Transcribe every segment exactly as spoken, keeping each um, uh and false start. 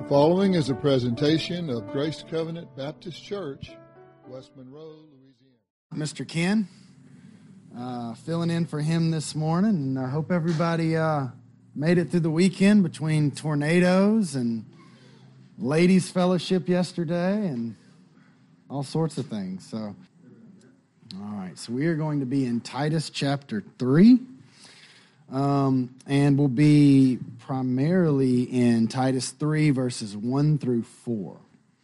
following is a presentation of Grace Covenant Baptist Church, West Monroe, Louisiana. Mister Ken, uh, filling in for him this morning, and I hope everybody uh, made it through the weekend between tornadoes and ladies' fellowship yesterday and all sorts of things. So, all right, so we are going to be in Titus chapter three. Um, and we'll be primarily in Titus three, verses one through four.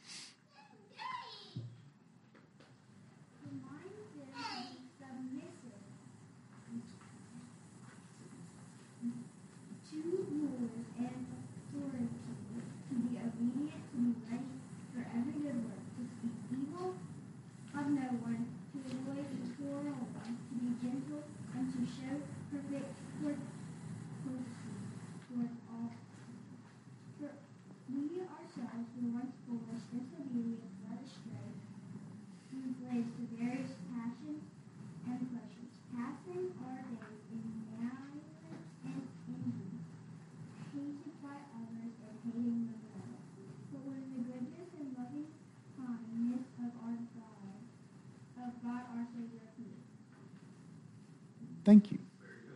Thank you.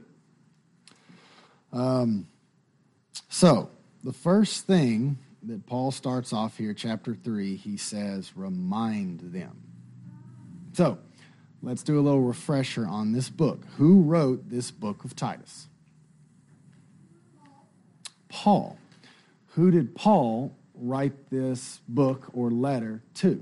Um, so, the first thing that Paul starts off here, chapter three, he says, remind them. So, let's do a little refresher on this book. Who wrote this book of Titus? Paul. Who did Paul write this book or letter to?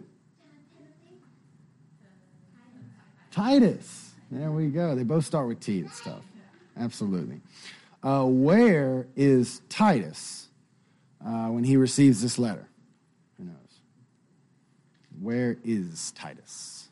Titus. There we go. They both start with T and stuff. Absolutely. Uh, where is Titus uh, when he receives this letter? Who knows? Where is Titus?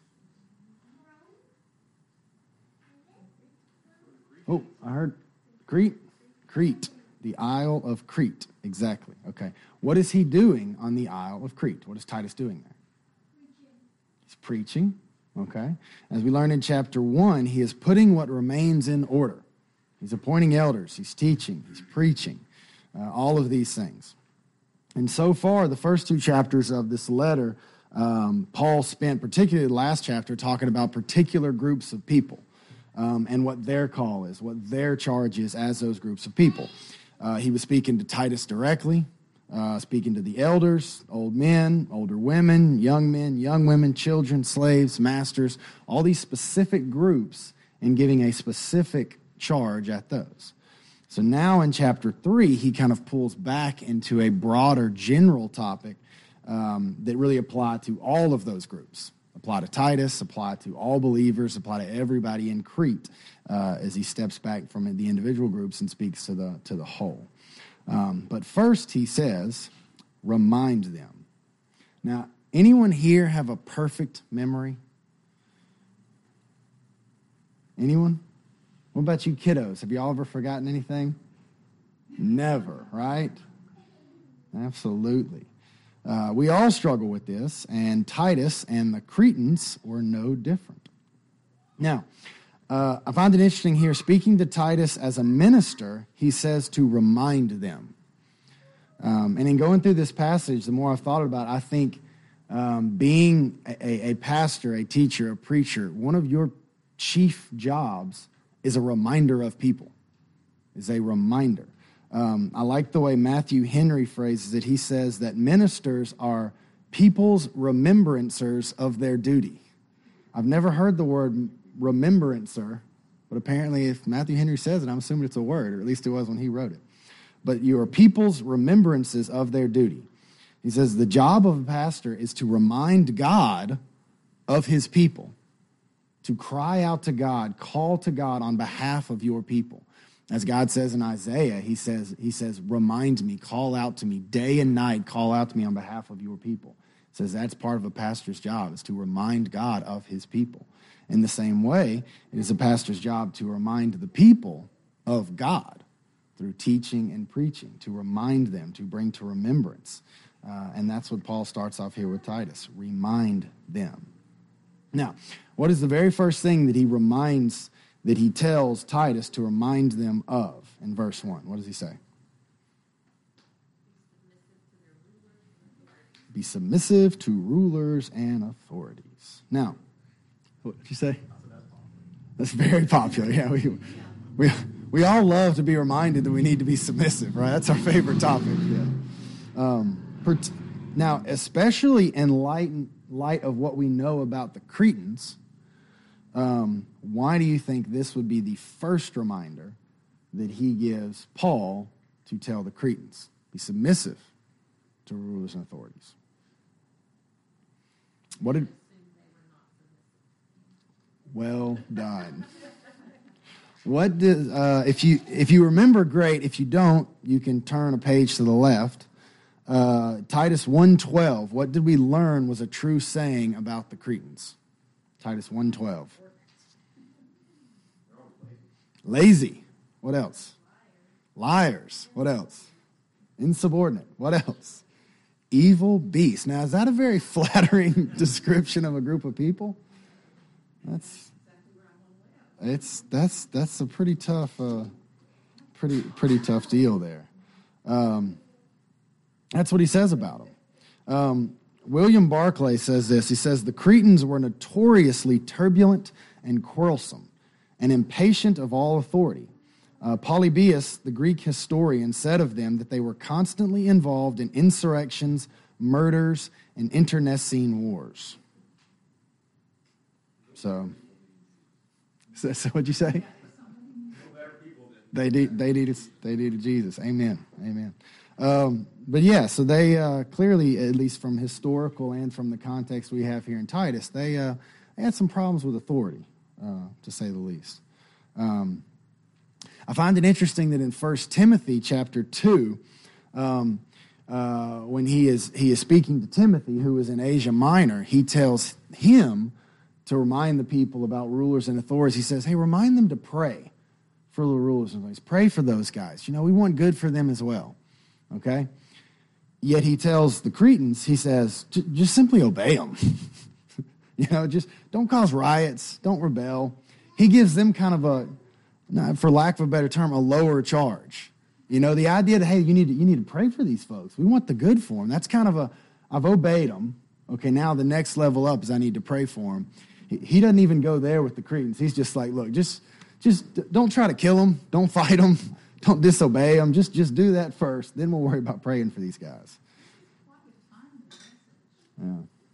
Oh, I heard Crete. Crete. The Isle of Crete. Exactly. Okay. What is he doing on the Isle of Crete? What is Titus doing there? He's preaching. Okay. As we learned in chapter one, he is putting what remains in order. He's appointing elders. He's teaching. He's preaching. Uh, all of these things. And so far, the first two chapters of this letter, um, Paul spent, particularly the last chapter, talking about particular groups of people um, and what their call is, what their charge is as those groups of people. Uh, he was speaking to Titus directly. Uh, speaking to the elders, old men, older women, young men, young women, children, slaves, masters, all these specific groups, and giving a specific charge at those. So now in chapter three, he kind of pulls back into a broader general topic um, that really apply to all of those groups. Apply to Titus, apply to all believers, apply to everybody in Crete uh, as he steps back from the individual groups and speaks to the to the whole. Um, but first, he says, remind them. Now, anyone here have a perfect memory? Anyone? What about you kiddos? Have you all ever forgotten anything? Never, right? Absolutely. Uh, we all struggle with this, and Titus and the Cretans were no different. Now, Uh, I find it interesting here, speaking to Titus as a minister, he says to remind them. Um, and in going through this passage, the more I've thought about it, I think um, being a, a pastor, a teacher, a preacher, one of your chief jobs is a reminder of people, is a reminder. Um, I like the way Matthew Henry phrases it. He says that ministers are people's remembrancers of their duty. I've never heard the word remembrancer, but apparently if Matthew Henry says it, I'm assuming it's a word, or at least it was when he wrote it. But you are people's remembrances of their duty. He says the job of a pastor is to remind God of his people, to cry out to God, call to God on behalf of your people. As God says in Isaiah, he says, he says, remind me, call out to me, day and night, call out to me on behalf of your people. He says that's part of a pastor's job, is to remind God of his people. In the same way, it is a pastor's job to remind the people of God through teaching and preaching, to remind them, to bring to remembrance. Uh, and that's what Paul starts off here with Titus, remind them. Now, what is the very first thing that he reminds, that he tells Titus to remind them of in verse one? What does he say? Be submissive to rulers and authorities. Now, what did you say? That's very popular. Yeah, we we we all love to be reminded that we need to be submissive, right? That's our favorite topic. Yeah. Um, now, especially in light light of what we know about the Cretans, um, why do you think this would be the first reminder that he gives Paul to tell the Cretans? Be submissive to rulers and authorities. What did? Well done. What did? Uh, if you if you remember, great. If you don't, you can turn a page to the left. Uh, Titus one twelve. What did we learn was a true saying about the Cretans? Titus one twelve. Lazy. What else? Liars. What else? Insubordinate. What else? Evil beasts. Now, is that a very flattering description of a group of people? That's it's that's that's a pretty tough, uh, pretty pretty tough deal there. Um, that's what he says about them. Um, William Barclay says this. He says the Cretans were notoriously turbulent and quarrelsome, and impatient of all authority. Uh, Polybius, the Greek historian, said of them that they were constantly involved in insurrections, murders, and internecine wars. So, so, so what'd you say? They did. They needed. They needed Jesus. Amen. Amen. Um, but yeah, so they uh, clearly, at least from historical and from the context we have here in Titus, they uh, they had some problems with authority, uh, to say the least. Um, I find it interesting that in First Timothy chapter two, um, uh, when he is he is speaking to Timothy, who is in Asia Minor, he tells him to remind the people about rulers and authorities. He says, hey, remind them to pray for the rulers and authorities. Pray for those guys. You know, we want good for them as well. Okay? Yet he tells the Cretans, he says, just simply obey them. You know, just don't cause riots. Don't rebel. He gives them kind of a, for lack of a better term, a lower charge. You know, the idea that, hey, you need to, you need to pray for these folks. We want the good for them. That's kind of a, I've obeyed them. Okay, now the next level up is I need to pray for them. He, he doesn't even go there with the Cretans. He's just like, look, just just don't try to kill them. Don't fight them. Don't disobey them. Just, just do that first. Then we'll worry about praying for these guys. Yeah.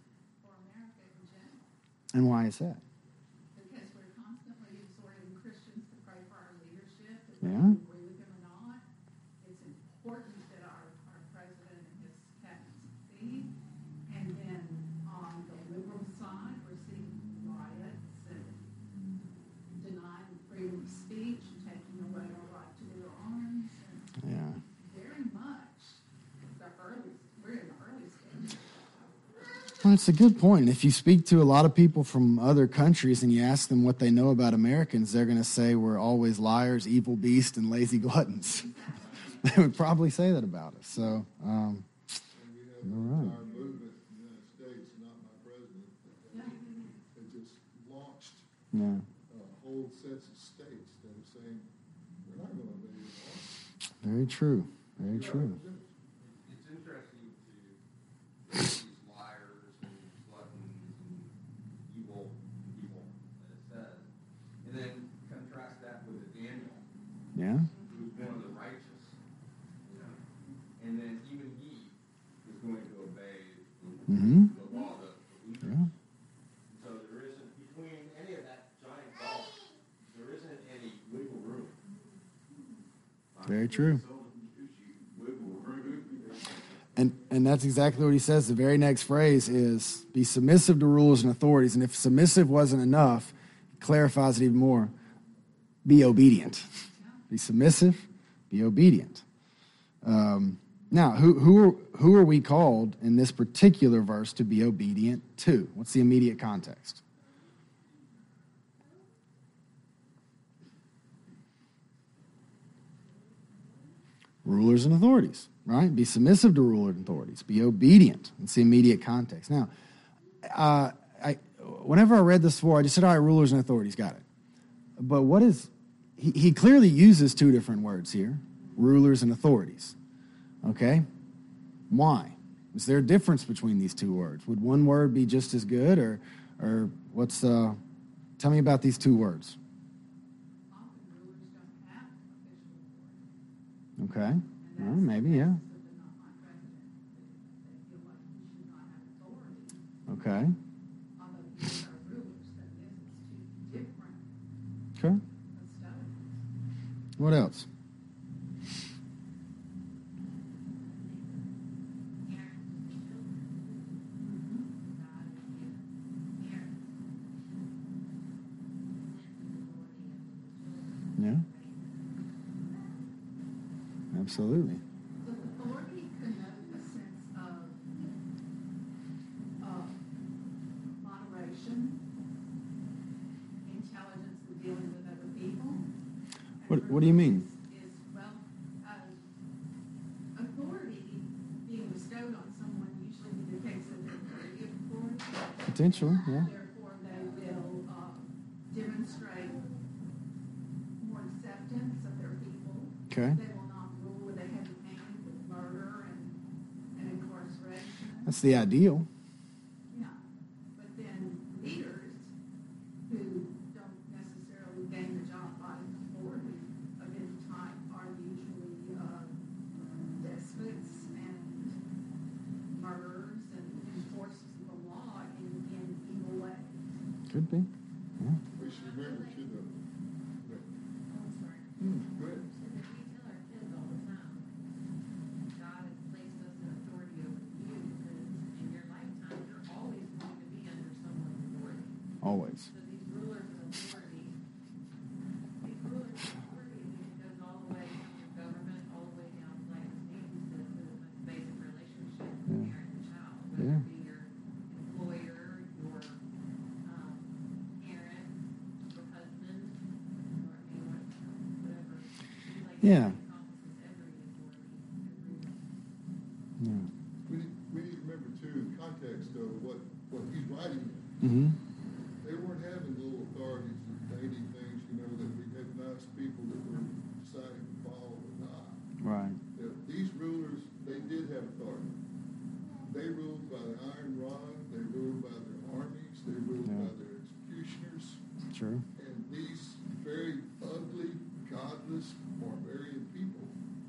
And why is that? Because we're constantly exhorting Christians to pray for our leadership. If Yeah. we agree with them or not, it's important that our, our president and his cabinet succeed. And then on the liberal side, we're seeing riots and denying freedom of speech and taking away our right to bear arms. And Yeah. very much the early, we're in the early stages. Well, it's a good point. If you speak to a lot of people from other countries and you ask them what they know about Americans, they're going to say we're always liars, evil beasts, and lazy gluttons. They would probably say that about us. So, um, And we have all an right. entire movement in the United States, not my president, that just launched Yeah, uh, whole sets of states that are saying, we're not going to obey your laws. very true. Very true. It's interesting to these liars and gluttons and evil people, as it says, and then contrast that with a Daniel, Yeah. who's one of the righteous, you know, and then even he is going to obey Mm-hmm. the law, the, the leaders. Yeah. So there isn't, between any of that giant gulf, there isn't any wiggle room. Very true. So wiggle room. And and that's exactly what he says. The very next phrase is, be submissive to rulers and authorities. And if submissive wasn't enough, he clarifies it even more. Be obedient. Be submissive, be obedient. Um, now, who, who, are, who are we called in this particular verse to be obedient to? What's the immediate context? Rulers and authorities, right? Be submissive to rulers and authorities. Be obedient. It's the immediate context. Now, uh, I, whenever I read this before, I just said, all right, rulers and authorities, got it. But what is, he, he clearly uses two different words here, rulers and authorities. Okay? Why? Is there a difference between these two words? Would one word be just as good, or, or what's? Uh, tell me about these two words. Often rulers don't have official authority. Okay. Well, maybe, yeah. So they're not my president. They feel like he should not have authority. Okay. Although these are rulers, that is, it's two different Okay. custodians. What else? Yeah. Absolutely. The authority connotes a sense of, of moderation, intelligence in dealing with other people. What What do you mean? Is, is well, uh, authority being bestowed on someone usually indicates that they're worthy of authority. Potentially, yeah. Therefore, they will uh, demonstrate more acceptance of their people. Okay. They will not rule with a heavy hand with murder and, and incarceration. That's the ideal. Yeah. But then leaders who don't necessarily gain the job by authority of any type are usually uh, despots and murderers and enforcers of the law in, in evil ways. Could be. Yeah. We should remember to the, the I'm sorry. hmm, go ahead. We tell our kids all the time, God has placed us in authority over you because in your lifetime, you're always going to be under someone's authority. Always. So these rulers of authority, these rulers of authority, I mean, it goes all the way from your government, all the way down to, like Steve said, to the most basic relationship, Yeah. parent and child, whether Yeah. it be your employer, your um, parent, your husband, or I mean, what- whatever. Like, Yeah. it encompasses every authority, every Yeah. We need, we need to remember too, the context of what, what he's writing in. Mm-hmm. They weren't having little authorities and daily things, you know, that we had nice people that were deciding to follow or not. Right. That these rulers, they did have authority. They ruled by the iron rod, they ruled by their armies, they ruled Yeah. by their executioners. True. And these very ugly, godless, barbarian people,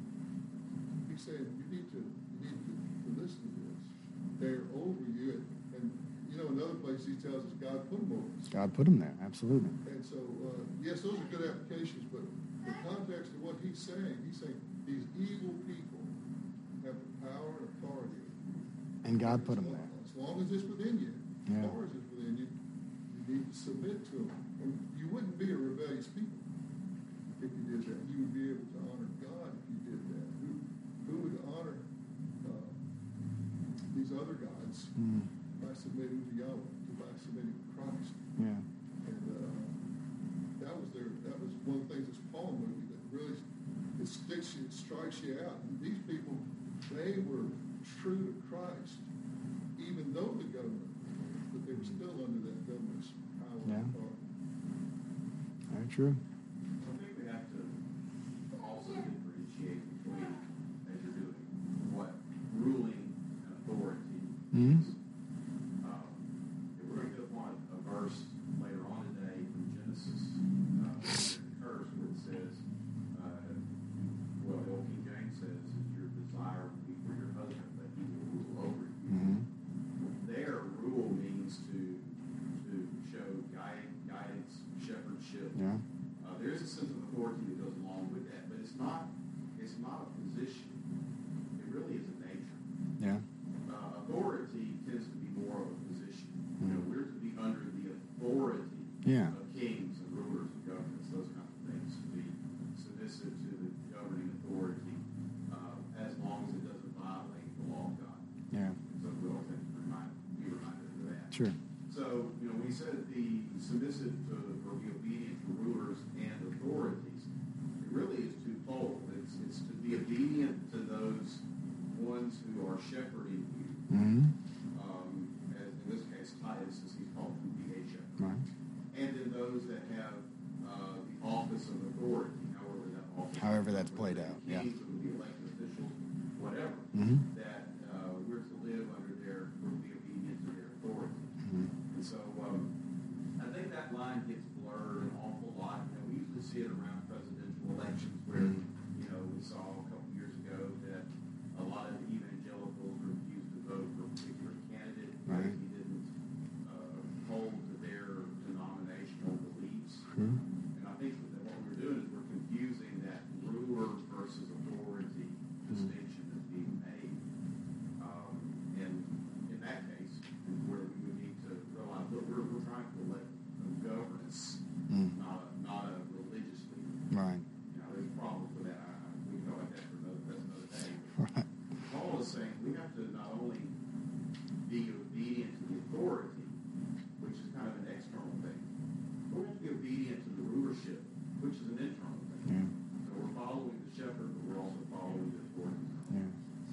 he's saying, you need to, you need to, to listen to this. They're over you. And, and, you know, another place he tells us God put them over us. God put him there. Absolutely. And so, uh, yes, those are good applications, but the context of what he's saying, he's saying these evil people have the power and authority. And God put him As long- there. As long as it's within you, Yeah. as far as it's within you, you need to submit to them. And you wouldn't be a rebellious people if you did that. You would be able to honor God if you did that. Who, who would honor uh, these other gods Mm. by submitting to Yahweh, by submitting to Christ? Yeah. And uh, that was their, that was one of the things this Paul movie that really it sticks you, it strikes you out. And these people, they were true to Christ, even though the government, but they were still under that government's power Yeah. and authority. Very true. I think we have to also differentiate between, as you're doing, what ruling and authority Mhm. is. Um, if we're going to go upon a verse later on today from Genesis, uh, the curse where it says, uh, well, the old King James says, that your desire will be for your husband, that he will rule over you. Mm-hmm. There, rule means to to show guide, guidance, shepherdship. Yeah. Uh, there is a sense of authority that goes along with that, but it's not it's not a position. It really is a nature. Yeah. Uh, authority tends to be more of a position. You know, we're to be under the authority Yeah. of kings and rulers and governments, those kinds of things, to be submissive to the governing authority, uh, as long as it doesn't violate the law of God. Yeah. So we always have to remind, be reminded of that. Sure. So, you know, we said be submissive to or be obedient to rulers and authorities. It really is twofold. It's, it's to be obedient to those ones who are shepherding you. Mm-hmm. Um, as in this case, Titus, as he's called, to be a shepherd. Right. And then those that have uh, the office of authority, however that office. However that's whether played they're out, yeah. Kings, or the elected officials, whatever. Mhm. That uh, we're to live that line gets blurred an awful lot. You know, we usually see it around presidential elections where, you know, we saw a couple years ago that a lot of evangelicals refused to vote for a particular candidate because Right. he didn't uh, hold to their denominational beliefs. Sure. And I think that what we're doing is we're confusing that ruler versus authority distinction that's being made. Um, and in that case, where we would need to realize that we're, we're trying to elect a governance, Mm. not a, not a religious leader. Right. You know, there's problems with that. I, I, we can go at that for another, that's another day. Right. Paul is saying we have to not only be obedient to the authority, which is kind of an external thing, but we have to be obedient to the rulership, which is an internal thing. Yeah. So we're following the shepherd, but we're also following the authority. Yeah.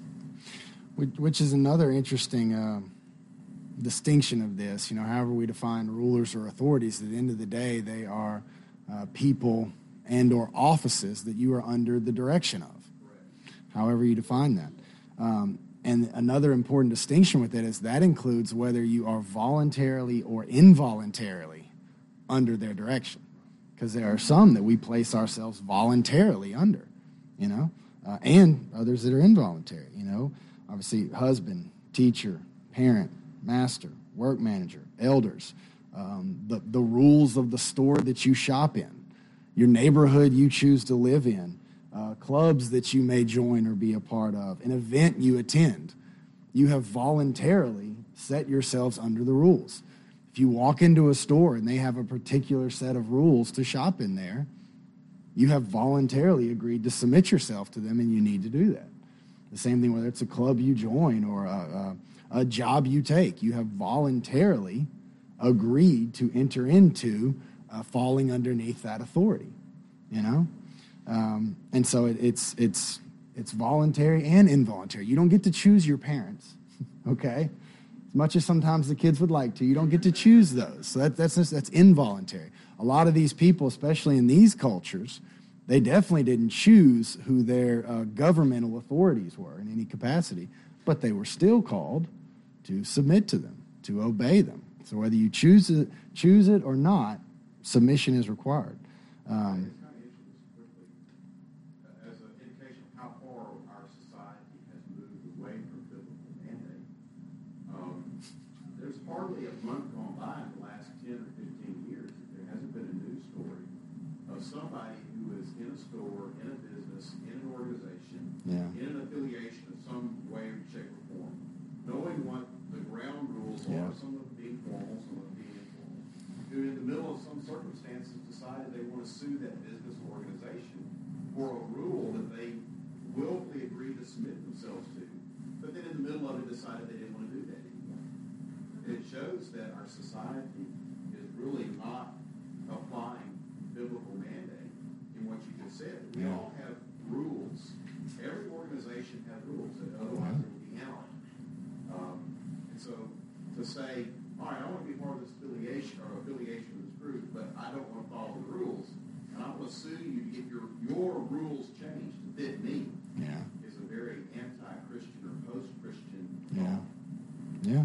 Which, which is another interesting uh, distinction of this. You know, however we define rulers or authorities, at the end of the day, they are uh, people and or offices that you are under the direction of, however you define that. Um, and another important distinction with it is that includes whether you are voluntarily or involuntarily under their direction. Because there are some that we place ourselves voluntarily under, you know, uh, and others that are involuntary, you know. Obviously, husband, teacher, parent, master, work manager, elders, um, the, the rules of the store that you shop in, your neighborhood you choose to live in, uh, clubs that you may join or be a part of, an event you attend. You have voluntarily set yourselves under the rules. If you walk into a store and they have a particular set of rules to shop in there, you have voluntarily agreed to submit yourself to them, and you need to do that. The same thing whether it's a club you join or a, a, a job you take. You have voluntarily agreed to enter into uh, falling underneath that authority, you know? Um, and so it, it's, it's, it's voluntary and involuntary. You don't get to choose your parents, okay? As much as sometimes the kids would like to, you don't get to choose those. So that, that's just, that's involuntary. A lot of these people, especially in these cultures, they definitely didn't choose who their uh, governmental authorities were in any capacity, but they were still called to submit to them, to obey them. So whether you choose it, choose it or not, submission is required. Um, It's kind of interesting, quickly, uh, as an indication of how far our society has moved away from biblical mandate. Um, there's hardly a month gone by in the last ten or fifteen years that there hasn't been a news story of somebody who is in a store, in a business, in an organization, Yeah. in an affiliation of some way, shape, or form, knowing what the ground rules Yeah. are, some of them being formal, some of them being informal, who in the middle of some circumstances decided they want to sue that business or organization for a rule that they willfully agreed to submit themselves to, but then in the middle of it decided they didn't want to do that anymore. And it shows that our society is really not applying biblical mandate in what you just said. We Yeah. all have rules. Every organization has rules, and otherwise it would be anarchy. Um, and so to say, all right, I want to be part of this affiliation or affiliation with this group, but I don't want to follow the rules, and I want to sue you to get your, your rules changed to fit me, yeah. is a very anti-Christian or post-Christian Yeah. thought. Yeah.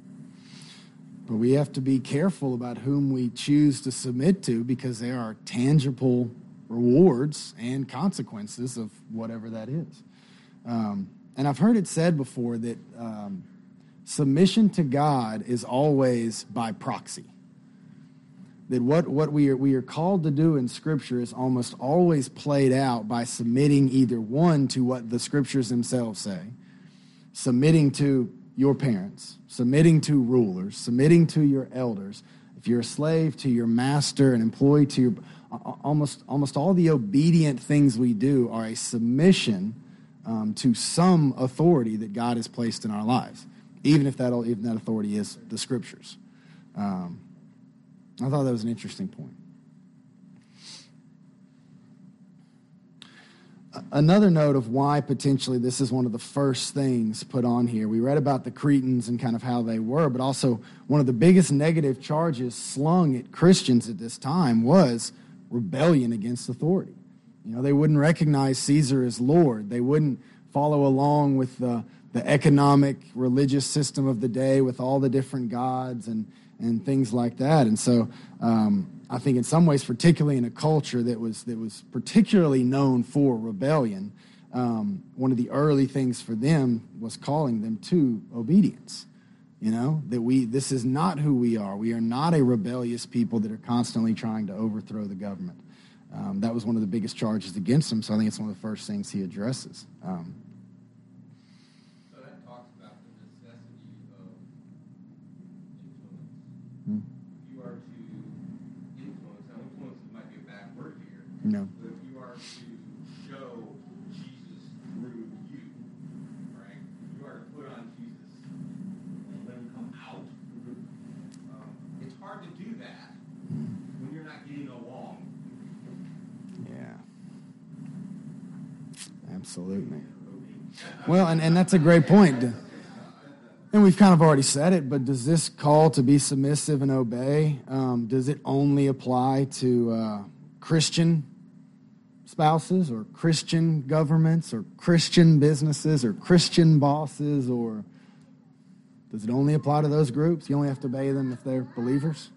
But we have to be careful about whom we choose to submit to, because there are tangible rewards and consequences of whatever that is. Um, and I've heard it said before that um, submission to God is always by proxy. That what, what we are, we are called to do in Scripture is almost always played out by submitting either one to what the Scriptures themselves say, submitting to your parents, submitting to rulers, submitting to your elders. If you're a slave, to your master, an employee, to your almost almost all the obedient things we do are a submission um, to some authority that God has placed in our lives, even if that even that authority is the Scriptures. Um, I thought that was an interesting point. Another note of why potentially this is one of the first things put on here. We read about the Cretans and kind of how they were, but also one of the biggest negative charges slung at Christians at this time was rebellion against authority. You know, they wouldn't recognize Caesar as Lord. They wouldn't follow along with the, the economic, religious system of the day with all the different gods and, and things like that. And so um, I think in some ways, particularly in a culture that was that was particularly known for rebellion, um, one of the early things for them was calling them to obedience. You know, that we this is not who we are. We are not a rebellious people that are constantly trying to overthrow the government. Um, that was one of the biggest charges against him, so I think it's one of the first things he addresses. Um, So that talks about the necessity of influence. Hmm. If you are to influence, now influence might be a bad word here, no. but if you are to show Jesus through you, right? If you are to put on Jesus and let him come out, um, it's hard to do that when you're not getting along. Yeah. Absolutely. Well, and, and that's a great point. And we've kind of already said it, but does this call to be submissive and obey, um, does it only apply to uh, Christian spouses or Christian governments or Christian businesses or Christian bosses, or does it only apply to those groups? You only have to obey them if they're believers?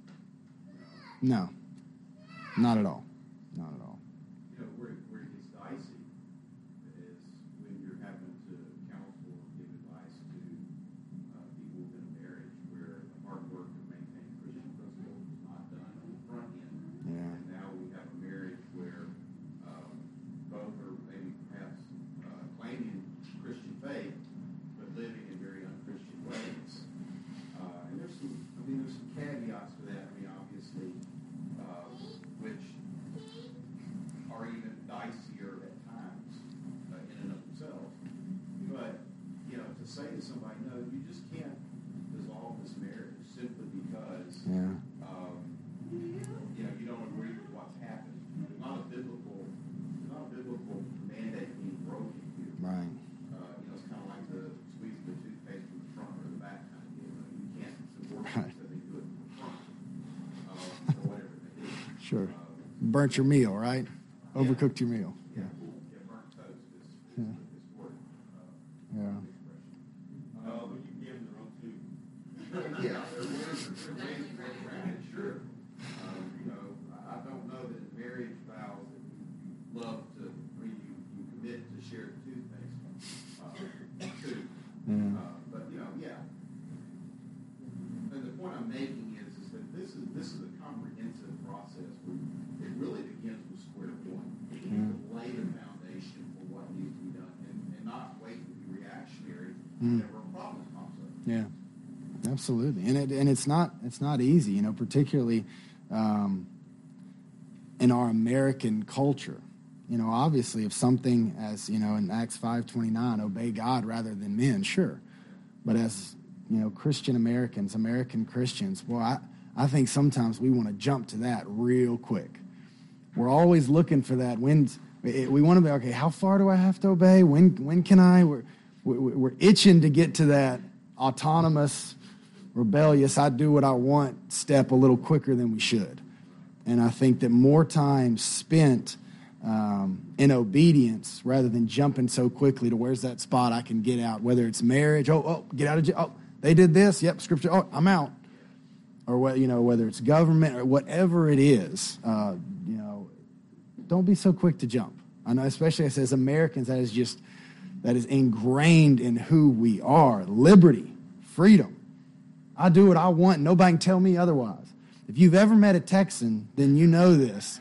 No, not at all. Not at all. You know, where, where it gets dicey is when you're having to counsel or give advice to uh, people within a marriage where the hard work to maintain Christian principles is not done on the front end. Yeah. And now we have a marriage where um, both are maybe perhaps uh, claiming Christian faith, but living in very unchristian ways. Uh, and there's some, I mean, there's some caveats to that. I mean, obviously, uh, which are even dicier at times uh, in and of themselves. But, you know, to say to somebody, no, you just can't dissolve this marriage simply because, Yeah. um, you know, you don't agree with what's happening. There's not a biblical, there's not a biblical mandate being broken here. Right. Uh, you know, it's kind of like the squeeze the toothpaste from the front or the back kind of deal. You can't support Right. it that they do it from the front uh, or whatever they do. Sure. Uh, Burnt your meal, right? Overcooked your meal. Yeah, yeah, burnt toast is, is, Yeah. is word, uh, Yeah. expression. Oh, but you give them their own too. Yeah, there is, there is, granted, sure. Um, you know, I I don't know that in marriage vows that you you love to, I mean, you, you commit to share the toothpaste, uh, too. Yeah. Uh, but, you know, yeah. And the point I'm making is, is that this is, this is a comprehensive process where it really begins with square one. You need to lay the foundation for what needs to be done and, and not wait to be reactionary Mm. whenever a problem comes up. Yeah, absolutely, and it and it's not it's not easy, you know, particularly um, in our American culture. You know, obviously, if something as you know in Acts five twenty nine, obey God rather than men, sure, but as you know, Christian Americans, American Christians, well, I I think sometimes we want to jump to that real quick. We're always looking for that. When we want to be okay, how far do I have to obey? When when can I? We're we're itching to get to that autonomous, rebellious, I do what I want step a little quicker than we should. And I think that more time spent um, in obedience rather than jumping so quickly to where's that spot I can get out, whether it's marriage, oh, oh, get out of jail, oh, they did this, yep, scripture, oh, I'm out. Or what, you know, whether it's government or whatever it is, uh, you know, don't be so quick to jump. I know, especially as Americans, that is just that is ingrained in who we are. Liberty, freedom. I do what I want. Nobody can tell me otherwise. If you've ever met a Texan, then you know this.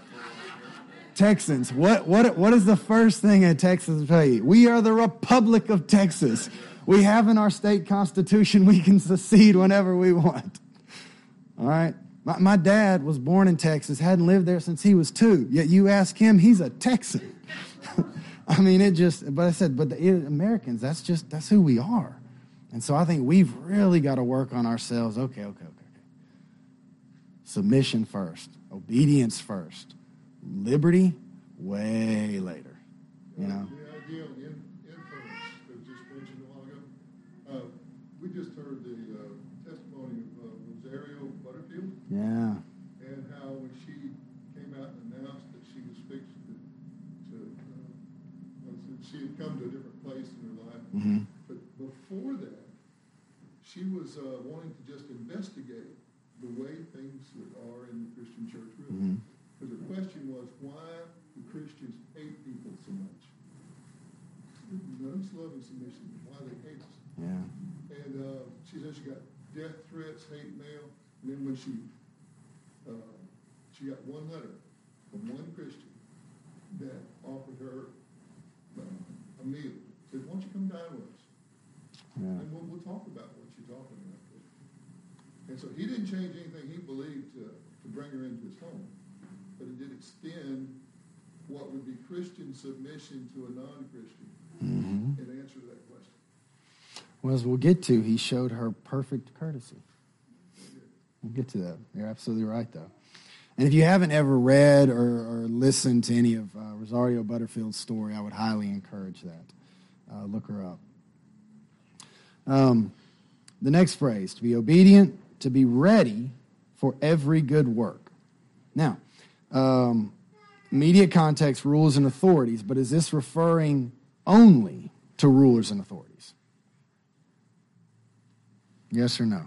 Texans, what what what is the first thing a Texan will tell you? We are the Republic of Texas. We have in our state constitution we can secede whenever we want. All right? My, my dad was born in Texas, hadn't lived there since he was two. Yet you ask him, he's a Texan. I mean, it just, but I said, but the Americans, that's just, that's who we are. And so I think we've really got to work on ourselves. Okay, okay, okay, okay. Submission first, obedience first, liberty way later, you know? The idea of in, influence that was just mentioned a while ago. Uh, we just heard the uh, testimony of uh, Rosario Butterfield. Yeah. And how when she came out and announced that she was fixed to, to uh, she had come to a different place in her life. Mm-hmm. But before that, she was uh, wanting to just investigate the way things are in the Christian church, really. Because her question was, why do Christians hate people so much? Notice love and submission, why they hate us. Yeah. And uh, she said she got death threats, hate mail, and then when she uh, she got one letter from one Christian that offered her uh, a meal. Said, why don't you come dine with us? Yeah. And we'll, we'll talk about what you're talking about. And so he didn't change anything he believed to, to bring her into his home. But it did extend what would be Christian submission to a non-Christian Mm-hmm. and answer that question. Well, as we'll get to, he showed her perfect courtesy. We'll get to that. You're absolutely right, though. And if you haven't ever read or, or listened to any of uh, Rosario Butterfield's story, I would highly encourage that. Uh, look her up. Um, the next phrase, to be obedient, to be ready for every good work. Now, um, immediate context, rules and authorities, but is this referring only to rulers and authorities? Yes or no?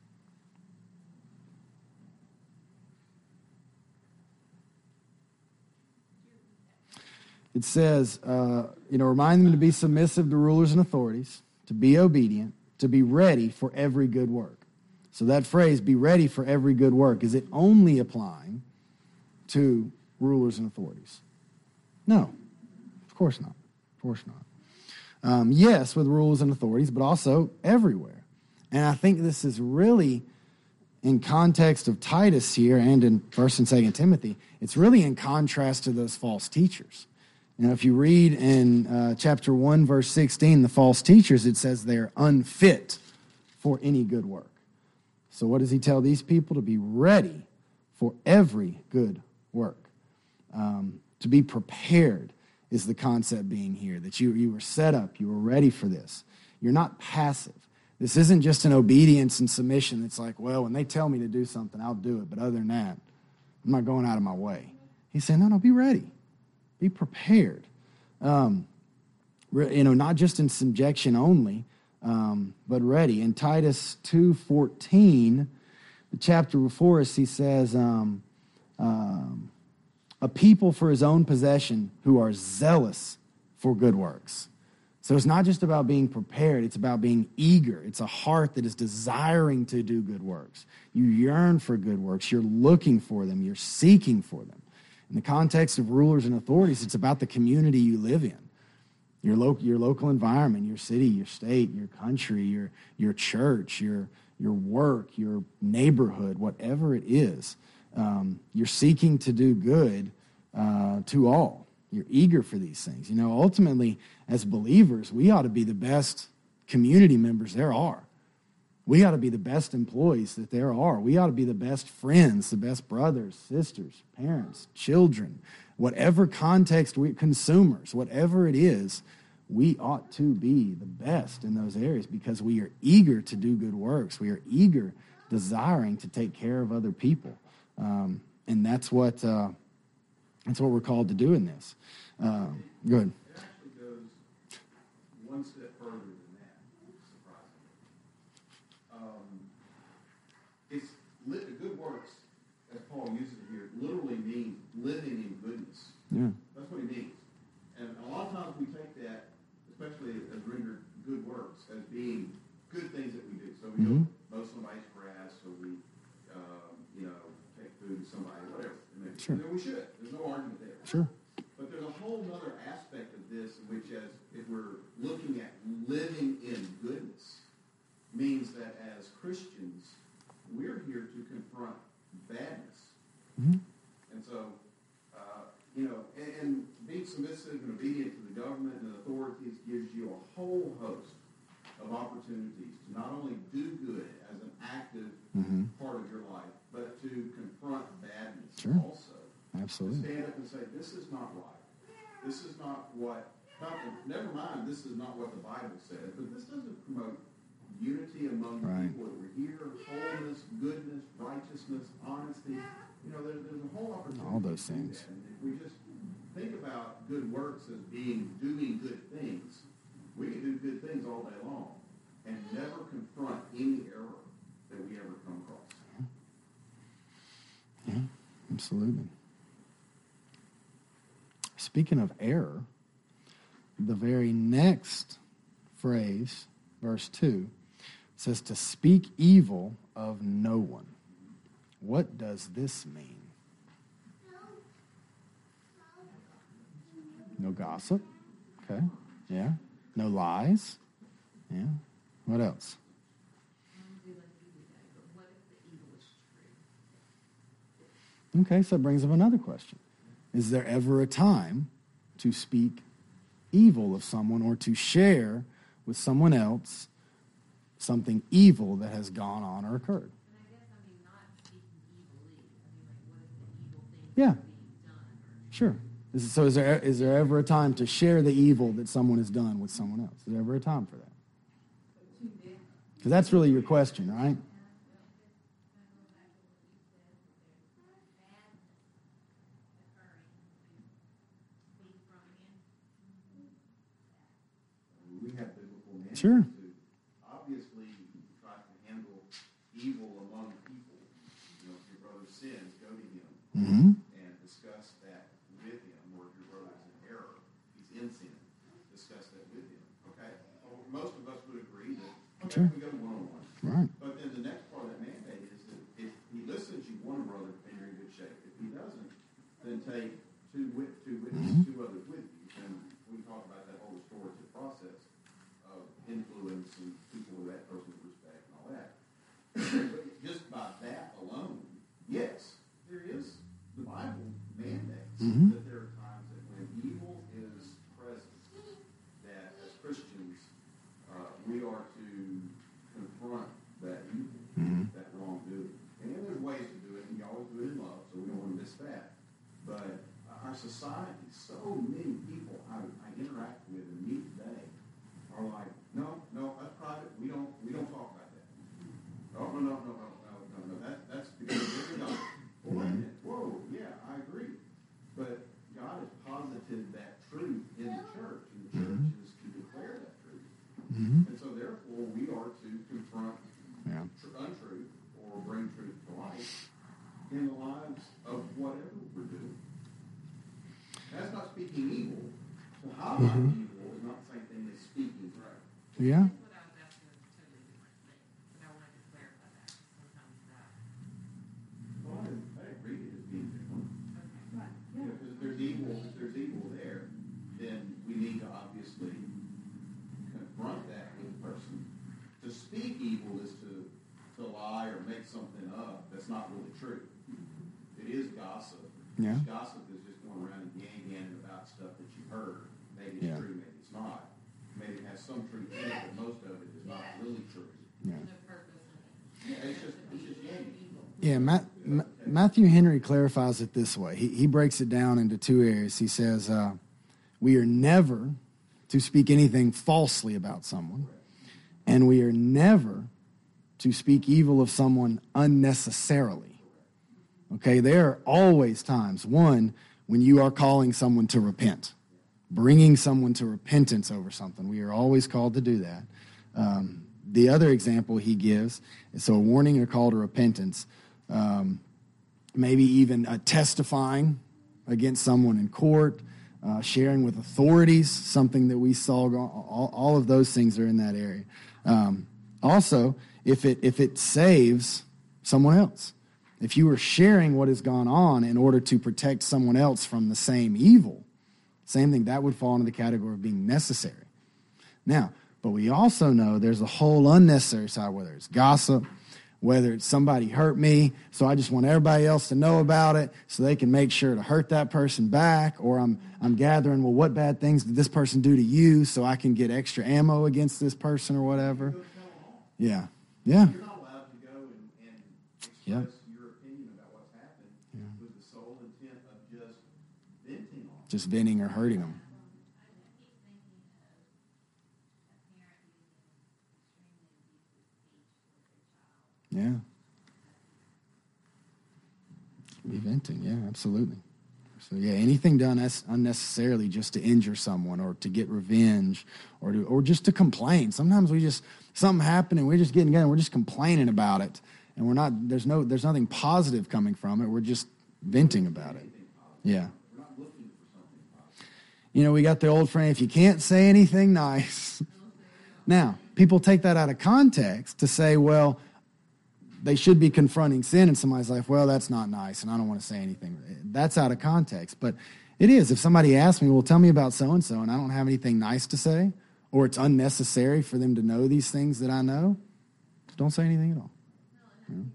It says, uh, you know, remind them to be submissive to rulers and authorities, to be obedient, to be ready for every good work. So that phrase, be ready for every good work, is it only applying to rulers and authorities? No, of course not. Of course not. Um, yes, with rules and authorities, but also everywhere. And I think this is really, in context of Titus here and in First and Second Timothy, it's really in contrast to those false teachers. You know, if you read in uh, chapter one, verse sixteen, the false teachers, it says they're unfit for any good work. So what does he tell these people? To be ready for every good work. Um, to be prepared is the concept being here, that you, you were set up, you were ready for this. You're not passive. This isn't just an obedience and submission. It's like, well, when they tell me to do something, I'll do it. But other than that, I'm not going out of my way. He's saying, no, no, be ready. Be prepared. Um, you know, not just in subjection only, um, but ready. In Titus two fourteen, the chapter before us, he says, um, um, a people for his own possession who are zealous for good works. So it's not just about being prepared, it's about being eager. It's a heart that is desiring to do good works. You yearn for good works. You're looking for them. You're seeking for them. In the context of rulers and authorities, it's about the community you live in, your local, your local environment, your city, your state, your country, your, your church, your, your work, your neighborhood, whatever it is. Um, you're seeking to do good uh, to all. You're eager for these things. You know, ultimately, as believers, we ought to be the best community members there are. We ought to be the best employees that there are. We ought to be the best friends, the best brothers, sisters, parents, children, whatever context, we consumers, whatever it is, we ought to be the best in those areas because we are eager to do good works. We are eager, desiring to take care of other people. Um, and that's what uh, that's what we're called to do in this. Uh, go ahead. It actually goes one step further than that, surprisingly. Um, it's lit, good works, as Paul uses it here, literally means living in goodness. Yeah. That's what he means. And a lot of times we take that, especially as rendered good works, as being good things that we do. So we Mm-hmm. go mow somebody's grass, or we, um, you know, take food to somebody, whatever. And maybe, Sure. you know, we should. There's no argument there. Sure. But there's a whole other aspect of this, which is, if we're looking at living in goodness, means that as Christians, we're here to confront badness. Mm-hmm. And so, uh, you know, and, and being submissive and obedient to the government and authorities gives you a whole host of opportunities to not only do good as an active Mm-hmm. part of your life, but to confront badness Sure. also. Absolutely. To stand up and say, this is not right. This is not what, not, never mind, this is not what the Bible says, but this doesn't promote unity among the Right. people that were here, wholeness, goodness, righteousness, honesty. You know, there, there's a whole opportunity. All those to do things. that. And if we just think about good works as being doing good things, we can do good things all day long and never confront any Absolutely. Speaking of error, the very next phrase, verse two, says to speak evil of no one. What does this mean? No gossip. Okay. Yeah. No lies. Yeah. What else? Okay, so it brings up another question. Is there ever a time to speak evil of someone or to share with someone else something evil that has gone on or occurred? And I guess, I mean, not speaking evilly. I mean, like, what if the evil thing Yeah. is being done? Or, Sure. Is, so is there is there ever a time to share the evil that someone has done with someone else? Is there ever a time for that? Because that's really your question, right? We have biblical mandates Sure. to obviously try to handle evil among people. You know, if your brother sins, go to him Mm-hmm. and discuss that with him. Or if your brother's in error, he's in sin, discuss that with him. Okay? Well, most of us would agree that okay, Sure. we go one on one. Right. But then the next part of that mandate is that if he listens, you want a brother, and you're in good shape. If he doesn't, then take two wit- two witnesses, two others with you. And we talk about that whole restorative process of influence and people with that person's respect and all that. But just by that alone, yes, there is the Bible mandates Mhm. that there are times that when evil is present, that as Christians uh, we are to confront that evil, Mhm. that wrongdoing. And there's ways to do it, and you always do it in love, so we don't want to miss that. But our society, so many people I, I interact with and meet today are like, no, no, that's private. We don't, we don't talk about that. Oh no, no, no, no, no, no, no. That, that's because we're God. Well, wait a minute. Whoa, yeah, I agree. But God has posited that truth in the church, and the church is to declare that truth. Mm-hmm. And so, therefore, we are to confront Yeah. tr- untruth or bring truth to light in the lives of whatever we're doing. That's not speaking evil. To highlight Mhm. evil is not the same thing as speaking right. Yeah. That's what I was asking was a totally different thing, but I wanted to clarify that, because sometimes that, Well, I, I agree it is being different. okay. Right, You yeah. know, 'cause if there's evil, if there's evil there, then we need to obviously confront that with the person. To speak evil is to, to lie or make something up that's not really true. It is gossip. Yeah. Gossip is just going around and gang-ganging about stuff that you heard. Maybe it's Yeah. true, maybe it's not. Maybe it has some truth in it, but most of it is not really true. Yeah. No purpose in it. Yeah, it's just, it's just yanking. Yeah, Ma- Ma- Matthew Henry clarifies it this way. He, he breaks it down into two areas. He says, uh, we are never to speak anything falsely about someone, and we are never to speak evil of someone unnecessarily. Okay, there are always times, one, when you are calling someone to repent, bringing someone to repentance over something. We are always called to do that. Um, the other example he gives is so a warning or call to repentance, um, maybe even uh, testifying against someone in court, uh, sharing with authorities, something that we saw. Go- all, all of those things are in that area. Um, also, if it if it saves someone else. If you are sharing what has gone on in order to protect someone else from the same evil, same thing, that would fall into the category of being necessary. Now, but we also know there's a whole unnecessary side, whether it's gossip, whether it's somebody hurt me, so I just want everybody else to know about it so they can make sure to hurt that person back, or I'm I'm gathering, well, what bad things did this person do to you so I can get extra ammo against this person or whatever. Yeah, yeah. You're not allowed to go and, and express Yep. your opinion about what's happened with the sole intent of just venting on it. Just venting or hurting them. I keep thinking of a parent using extremely abusive speech with their child. Yeah. Be venting, yeah, absolutely. So yeah, anything done as unnecessarily just to injure someone or to get revenge or to or just to complain. Sometimes we just something happened and we're just getting together and we're just complaining about it. And we're not there's no there's nothing positive coming from it. We're just venting about it. Yeah. We're not looking for something positive. You know, we got the old frame, if you can't say anything nice. Now, people take that out of context to say, well, they should be confronting sin in somebody's life. Well, that's not nice, and I don't want to say anything. That's out of context. But it is. If somebody asks me, well, tell me about so-and-so, and I don't have anything nice to say, or it's unnecessary for them to know these things that I know, don't say anything at all. You know?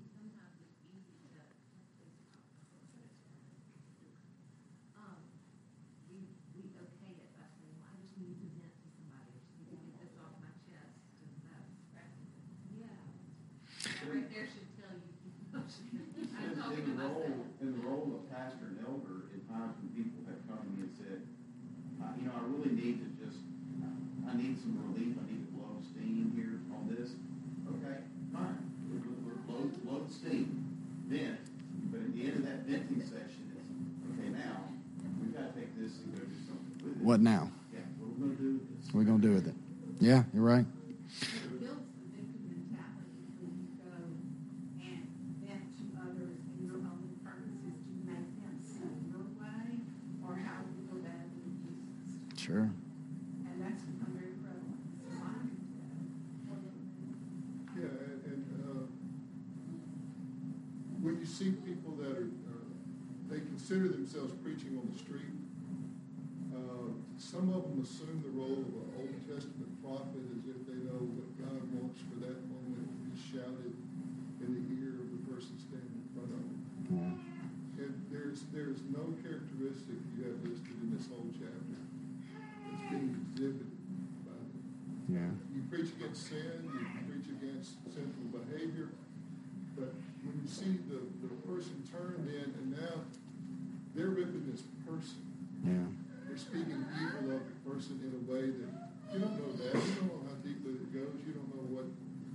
Right there should tell you. I'm In talking in the about role, that. in the role of pastor and elder, in times when people have come to me and said, uh, you know, I really need to just, uh, I need some relief, I need to blow steam here on this. Okay, fine, we're, we're blow, blow the steam, vent, but at the end of that venting section, it's, okay, now, we've got to take this and go do something with it. What now? Yeah, what are we going to do with this? What are we going to do with it? Yeah, you're right. It builds the victim mentality when you go and vent to others and your only purpose is to make them see your way or how you go bad in Jesus. Sure. And that's become very prevalent in society today. Yeah, and, and uh, when you see people that are, uh, they consider themselves preaching on the street, uh, some of them assume the role of an Old Testament prophet as if they know what God wants for that moment to be shouted in the ear of the person standing in front of them. Yeah. And there's there's no characteristic you have listed in this whole chapter that's being exhibited by them. Yeah. You preach against sin, you preach against sinful behavior, but when you see the, the person turned in and now they're ripping this person, Yeah. they're speaking evil of the person in a way that you don't know that, you don't know how deeply it goes, you don't know what.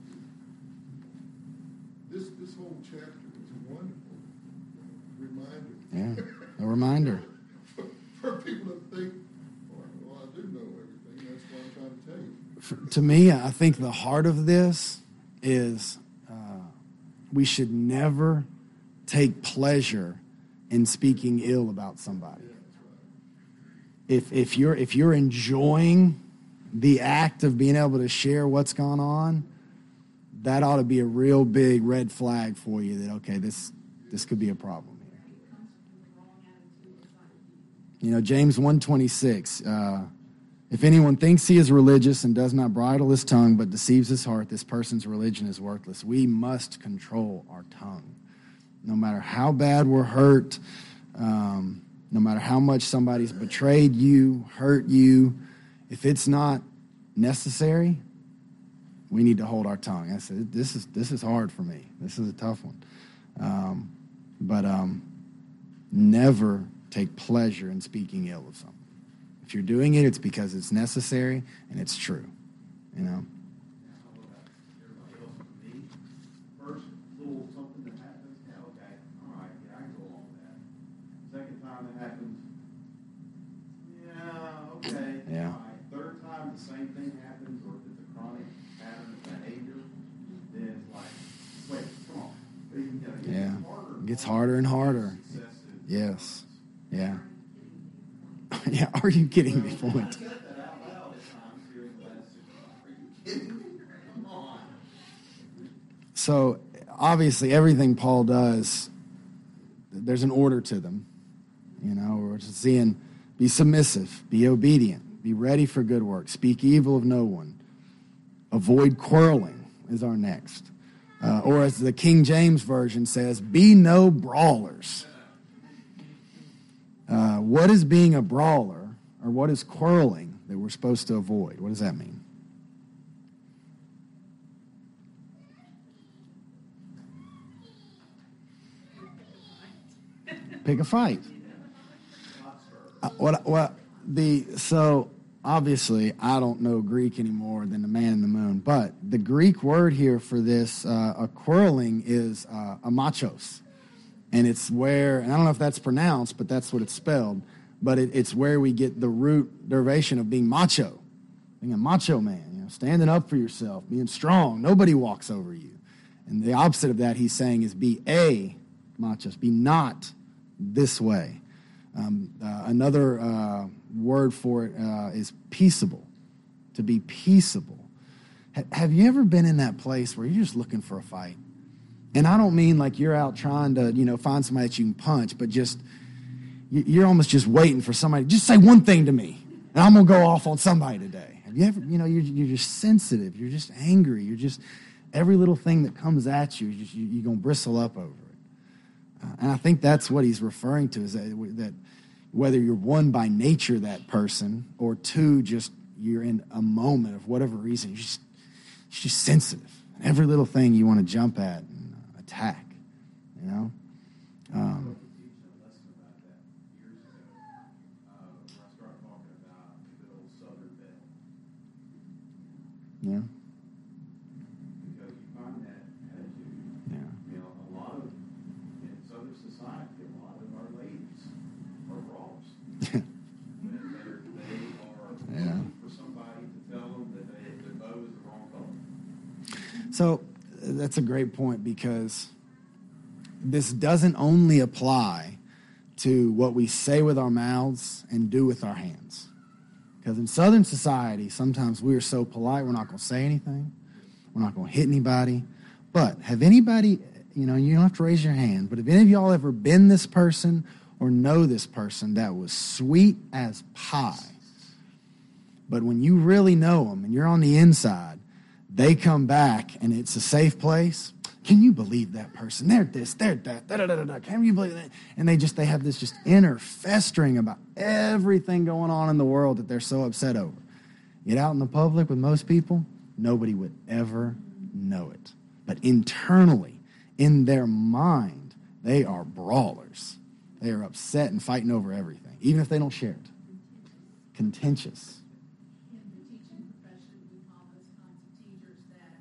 This this whole chapter is a wonderful reminder. Yeah. A reminder. for, for people to think, well, well, I do know everything. That's what I'm trying to tell you. For, to me, I think the heart of this is uh, we should never take pleasure in speaking ill about somebody. Yeah, that's right. If if you're if you're enjoying the act of being able to share what's gone on, that ought to be a real big red flag for you that, okay, this this could be a problem here. You know, James one twenty-six, uh, if anyone thinks he is religious and does not bridle his tongue but deceives his heart, this person's religion is worthless. We must control our tongue. No matter how bad we're hurt, um, no matter how much somebody's betrayed you, hurt you, if it's not necessary, we need to hold our tongue. I said, this is this is hard for me. This is a tough one. Um, but um, never take pleasure in speaking ill of something. If you're doing it, it's because it's necessary and it's true. You know? Everybody else with me. First little something that happens, yeah, okay, all right, yeah, I can go along with that. Second time it happens, yeah, okay, Yeah. all right. Third time the same thing happens, or if it's a chronic pattern of behavior, then it's like, wait, come on. You know, it gets Yeah. harder It gets harder and harder. Successive Yes. Yeah. Yeah, are you kidding me? Point. I said that out loud at times here in the last six months. Are you kidding me? Come on. So obviously everything Paul does, there's an order to them. You know, we're just seeing, be submissive, be obedient, be ready for good work, speak evil of no one, avoid quarreling is our next. Uh, or as the King James Version says, be no brawlers. Uh, what is being a brawler, or what is quarreling that we're supposed to avoid? What does that mean? Pick a fight. Uh, what? What? The so obviously I don't know Greek any more than the man in the moon, but the Greek word here for this uh, a quarreling is uh, amachos, and it's where, and I don't know if that's pronounced, but that's what it's spelled. But it, it's where we get the root derivation of being macho, being a macho man, you know, standing up for yourself, being strong. Nobody walks over you. And the opposite of that, he's saying, is be a machos, be not this way. Um, uh, another uh, word for it uh, is peaceable, to be peaceable. H- have you ever been in that place where you're just looking for a fight? And I don't mean like you're out trying to, you know, find somebody that you can punch, but just, you're almost just waiting for somebody, just say one thing to me, and I'm going to go off on somebody today. Have you ever, you know, you're, you're just sensitive, you're just angry, you're just, every little thing that comes at you, you're, just, you're going to bristle up over it. Uh, and I think that's what he's referring to, is that, that whether you're one, by nature that person, or two, just you're in a moment of whatever reason, you're just, you're just sensitive. Every little thing you want to jump at and uh, attack, you know? Um, yeah. Because you find that attitude. Yeah. You know, a lot of, in Southern society, a lot of our ladies are brawls. When they're, they are Yeah. looking for somebody to tell them that they, their bow is the wrong color. So that's a great point, because this doesn't only apply to what we say with our mouths and do with our hands. Because in Southern society, sometimes we are so polite, we're not going to say anything. We're not going to hit anybody. But have anybody, you know, you don't have to raise your hand, but have any of y'all ever been this person or know this person that was sweet as pie? But when you really know them and you're on the inside, they come back and it's a safe place. Can you believe that person? They're this, they're that, da da da da. Can you believe that? And they just, they have this just inner festering about everything going on in the world that they're so upset over. Get out in the public with most people, nobody would ever know it. But internally, in their mind, they are brawlers. They are upset and fighting over everything, even if they don't share it. Contentious. In the teaching profession, we call those kinds of teachers that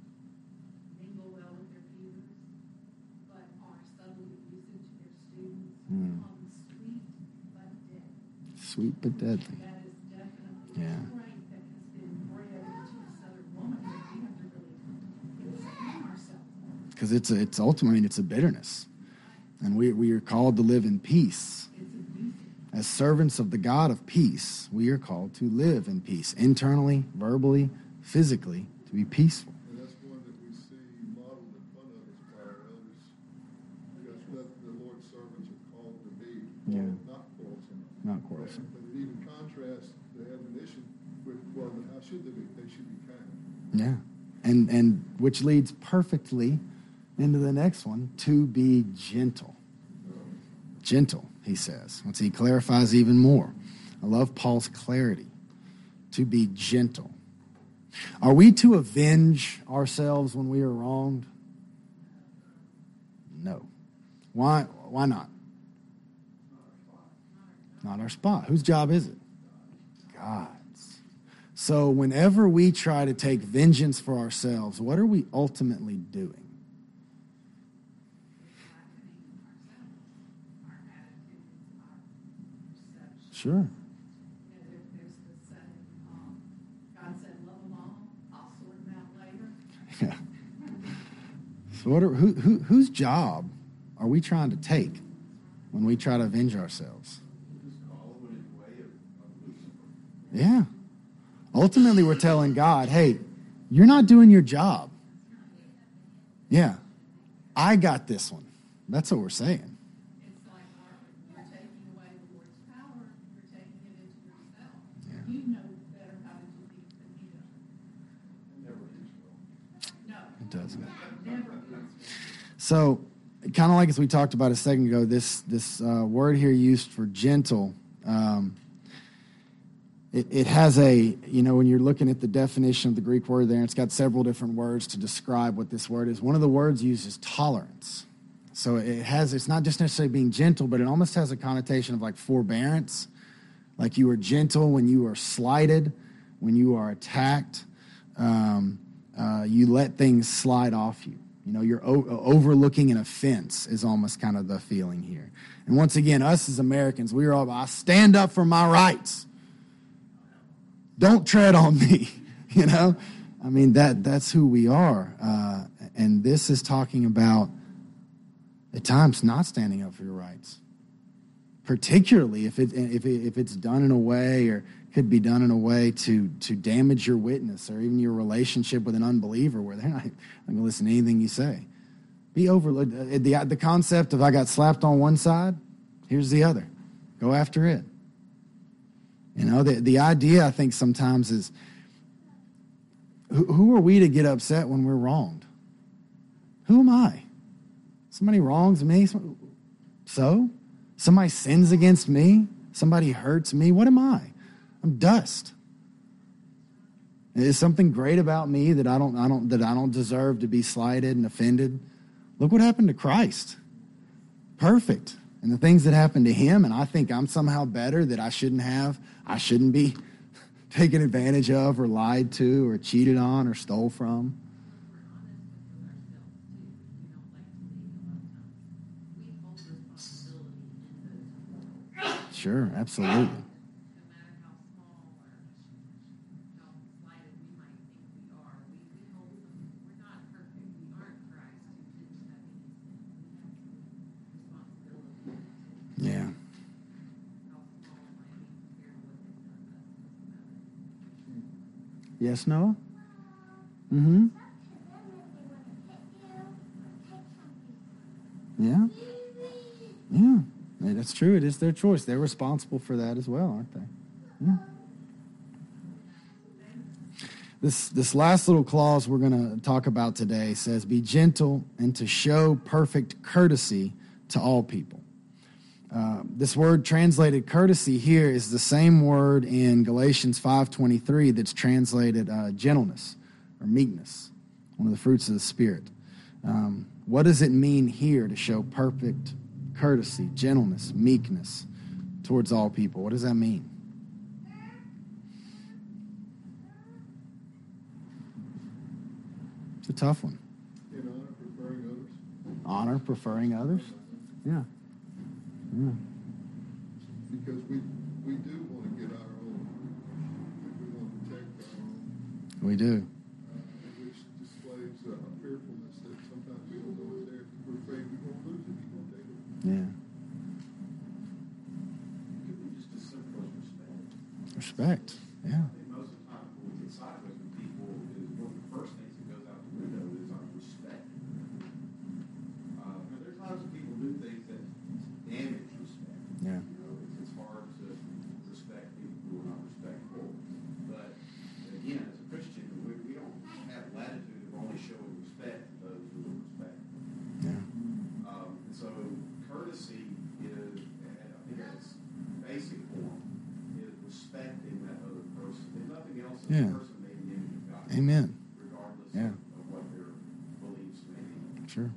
mingle well with their peers, but are subtly abusive to their students. We Mm. call them sweet but dead. Sweet but deadly. That is definitely Yeah. a trait that has been bred into the Southern woman that we have to really examine ourselves. Because it's a, it's ultimately, it's a bitterness. And we, we are called to live in peace. It's abusive. As servants of the God of peace, we are called to live in peace, internally, verbally, physically, to be peaceful. And that's one that we see modeled in front of us by our elders. Because that the Lord's servants are called to be, Yeah. not quarrelsome. Not quarrelsome. But it even contrasts the admonition with, well, how should they be? They should be kind. Yeah. And and which leads perfectly into the next one, to be gentle. Gentle, he says. Once he clarifies even more. I love Paul's clarity. To be gentle. Are we to avenge ourselves when we are wronged? No. Why why not? Not our spot. Whose job is it? God's. So whenever we try to take vengeance for ourselves, what are we ultimately doing? Our attitudes, our perception. Sure. You know, there, there's the saying, um, God said, love them all, I'll sort them out later. Yeah. So what are, who, who, whose job are we trying to take when we try to avenge ourselves? Just follow it in the way of, of Lucifer. Yeah. Ultimately, we're telling God, hey, you're not doing your job. Yeah. I got this one. That's what we're saying. It's like our, you're taking away the Lord's power, you're taking it into yourself. Yeah. You know better how to do things than he does. It never ends well. No, It doesn't. never is. So, kind of like as we talked about a second ago, this this uh, word here used for gentle, um, it, it has a, you know, when you're looking at the definition of the Greek word there, it's got several different words to describe what this word is. One of the words used is tolerance. So it has, it's not just necessarily being gentle, but it almost has a connotation of like forbearance. Like you are gentle when you are slighted, when you are attacked. Um, uh, you let things slide off you. You know, you're o- overlooking an offense is almost kind of the feeling here. And once again, us as Americans, we are all, I stand up for my rights. Don't tread on me, you know? I mean, that that's who we are. Uh, and this is talking about, at times, not standing up for your rights. particularly if it if it, if it's done in a way or could be done in a way to to damage your witness or even your relationship with an unbeliever, where they're not going to listen to anything you say. Be overlooked. The the concept of I got slapped on one side, here's the other. Go after it. You know, the the idea I think sometimes is, who, who are we to get upset when we're wronged? Who am I? Somebody wrongs me, so? Somebody sins against me, somebody hurts me, what am I? I'm dust. Is something great about me that I don't I don't that I don't deserve to be slighted and offended? Look what happened to Christ. Perfect. And the things that happened to him, and I think I'm somehow better that I shouldn't have, I shouldn't be taken advantage of or lied to or cheated on or stole from. Sure, absolutely. No matter how small or how slighted we might think we are, we, we hold them. We're not perfect. We aren't Christ who didn't have any sin. We have responsibility. Yeah. How small it might be compared to what they've done us. Yes, Noah? Mm-hmm. Yeah. Yeah. Yeah, that's true. It is their choice. They're responsible for that as well, aren't they? Yeah. This this last little clause we're going to talk about today says, be gentle and to show perfect courtesy to all people. Uh, this word translated courtesy here is the same word in Galatians five twenty-three that's translated uh, gentleness or meekness, one of the fruits of the Spirit. Um, what does it mean here to show perfect courtesy, gentleness, meekness towards all people? What does that mean? It's a tough one. In honor, preferring others. Honor, preferring others? Yeah. Yeah. Because we, we do want to get our own. We want to protect our own. We do. Uh, which displays uh, a fearfulness that sometimes we don't know is there. We're afraid we're going to lose it. We're going to take it. Yeah. It could be just as simple as respect. Respect. Yeah. I think most of the time when we get sideways with people, is one of the first things that goes out the window is our respect. Uh, now there's times when people do things that damage respect. Yeah. You know, it's, it's hard to respect people who are not respectful. But again, as a Christian, we, we don't have latitude of only showing respect to those who are respect. Yeah. Um, and so courtesy is, and I think at its basic form, is respecting that other person. If nothing else, that Yeah. person may be in the God. Amen. Regardless Yeah. of, of what their beliefs may be. Sure.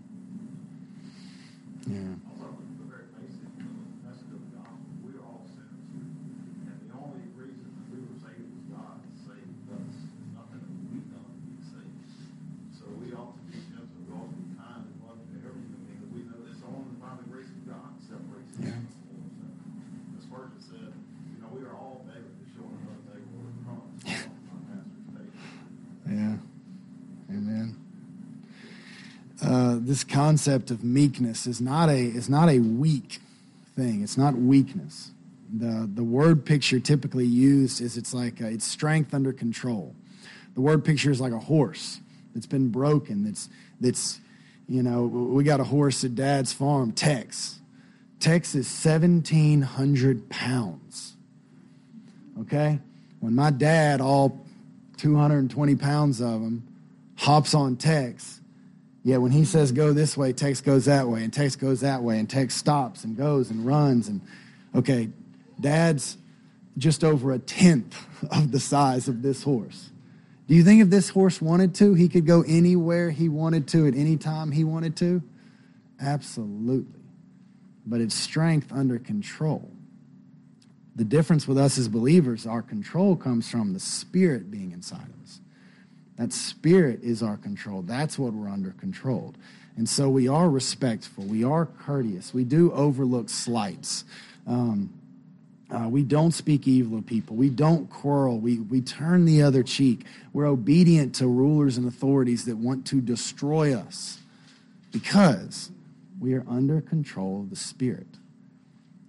Yeah. Also, the very basic message of the gospel, we are all sinners. And the only reason that we were saved was God saved us. It's nothing that we've done to be saved. So we ought to be gentle, we ought to be kind and loving to everything, because we know it's only by the grace of God separates us Yeah. from the Lord. So, as Spurgeon said, you know, we are all beggars to show another table or crumbs on our master's table. Yeah. Amen. Uh, this concept of meekness is not a is not a weak thing. It's not weakness. The the word picture typically used is it's like uh, it's strength under control. The word picture is like a horse that's been broken. That's that's you know we got a horse at Dad's farm, Tex. Tex is seventeen hundred pounds. Okay, when my dad, all two hundred twenty pounds of him, hops on Tex. Yeah, when he says go this way, Tex goes that way, and Tex goes that way, and Tex stops and goes and runs. And okay, Dad's just over a tenth of the size of this horse. Do you think if this horse wanted to, he could go anywhere he wanted to at any time he wanted to? Absolutely. But it's strength under control. The difference with us as believers, our control comes from the Spirit being inside of us. That Spirit is our control. That's what we're under controlled. And so we are respectful. We are courteous. We do overlook slights. Um, uh, we don't speak evil of people. We don't quarrel. We, we turn the other cheek. We're obedient to rulers and authorities that want to destroy us because we are under control of the Spirit.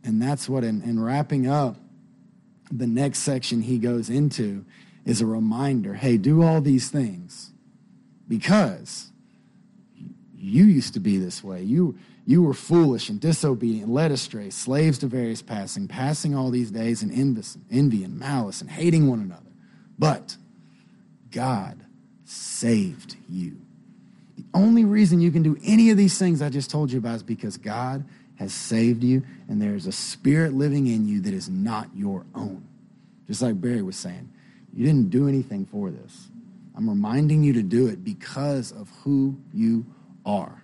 And that's what, in, in wrapping up, the next section he goes into is a reminder, hey, do all these things because you used to be this way. You, you were foolish and disobedient, led astray, slaves to various passing, passing all these days in envy and malice and hating one another. But God saved you. The only reason you can do any of these things I just told you about is because God has saved you, and there's a spirit living in you that is not your own. Just like Barry was saying, you didn't do anything for this. I'm reminding you to do it because of who you are.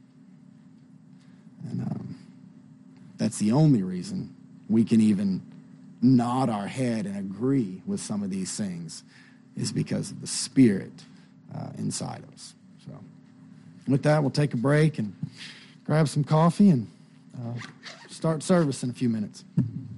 And um, that's the only reason we can even nod our head and agree with some of these things is because of the Spirit uh, inside us. So with that, we'll take a break and grab some coffee and uh, start service in a few minutes.